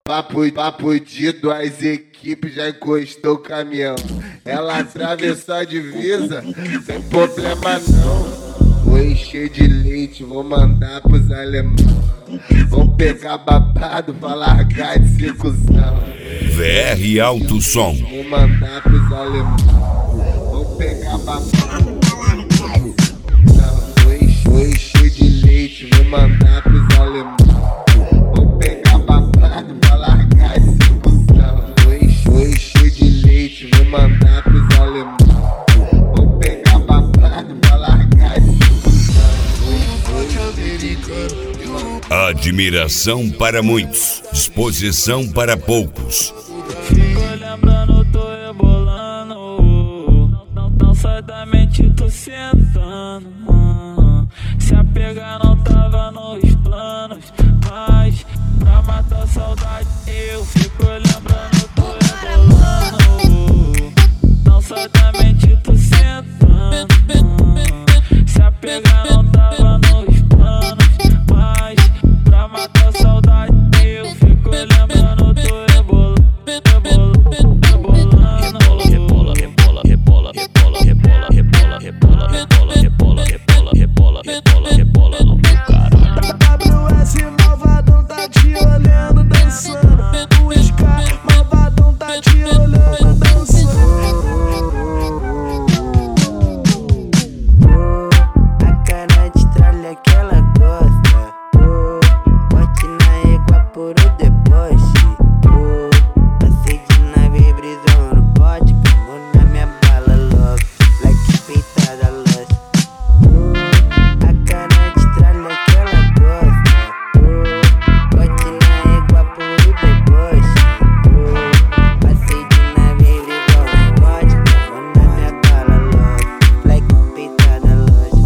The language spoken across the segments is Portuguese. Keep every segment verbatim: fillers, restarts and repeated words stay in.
Papo, papo de duas equipes, já encostou o caminhão. Ela atravessou a divisa, sem problema não. Vou encher de leite, vou mandar pros alemão. Vão pegar babado pra largar de circuncisão. V R Alto Som. Vou mandar pros alemão. Vão pegar babado. Vou encher, vou encher de leite, vou mandar pros alemão. Vou pegar babado pra largar de circuncisão. Vou encher, vou encher de leite, vou mandar pros alemão. Vou pegar babado pra largar de circuncisão. Admiração para muitos, disposição para poucos. Fico lembrando, tô rebolando. Não, não, não sai da mente, tô sentando. Se apegar não tava nos planos, mas pra matar a saudade eu fico lembrando, tô rebolando. Não sai da mente, tô sentando. Se apegar não tava nos planos, mas pra matar a saudade eu fico lembrando, tô rebolando, rebolando, rebolando. Rebola, rebola, rebola, rebola, rebola, rebola, rebola, rebola, rebola, rebola, rebola, rebola, rebola no meu caralho. W S malvadão tá te olhando dançando. O Scar malvadão tá te olhando dançando. A cara de tralha que ela gosta. Bote na égua por o deboche. Passei de nave brisão no pote. Como na minha bala love. Like peitada lust. A cara de tralha que ela gosta. Bote na égua por o deboche. Passei de nave brisão no pote. Como na minha bala love. Like peitada lust.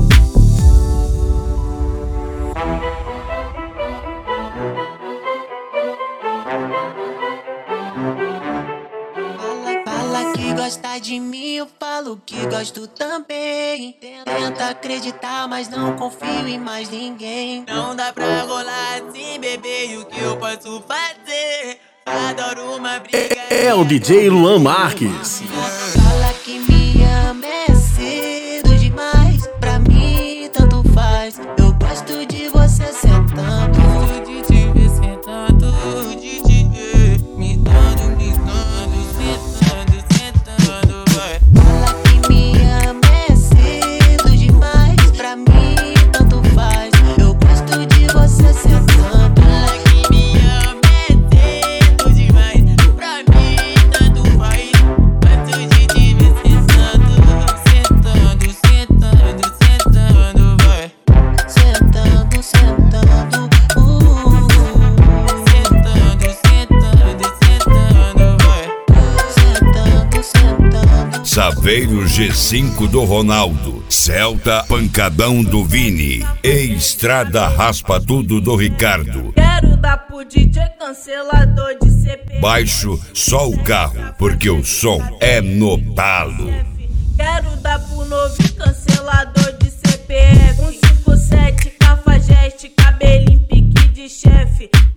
Fala que gosta de mim, eu falo que gosto também. Tenta acreditar, mas não confio em mais ninguém. Não dá pra rolar assim, bebê, e o que eu posso fazer? Adoro uma briga. É o D J Luan Marques. Fala que me ama é cedo demais. Pra mim, tanto faz. Eu gosto de você sentando. Gosto de te ver sentando, de te ver me dando, me dando, sentando, sentando, vai. Fala que me ama é cedo demais. Pra mim, tanto faz. Eu gosto de você sentando. Fala que me ama é cedo demais, pra mim tanto faz. Gosto de te ver sentando, sentando, sentando, sentando, vai. Sentando, sentando, uh. Sentando, sentando, sentando, vai. Sentando, sentando. Saveiro G cinco do Ronaldo, Celta Pancadão do Vini e Estrada Raspa Tudo do Ricardo. Quero dar pro D J cancelador de C P F. Baixo só o carro, porque o som é no talo. Quero dar pro novo cancelador de C P F. um cinco sete, cafajeste, cabelinho, pique de chefe.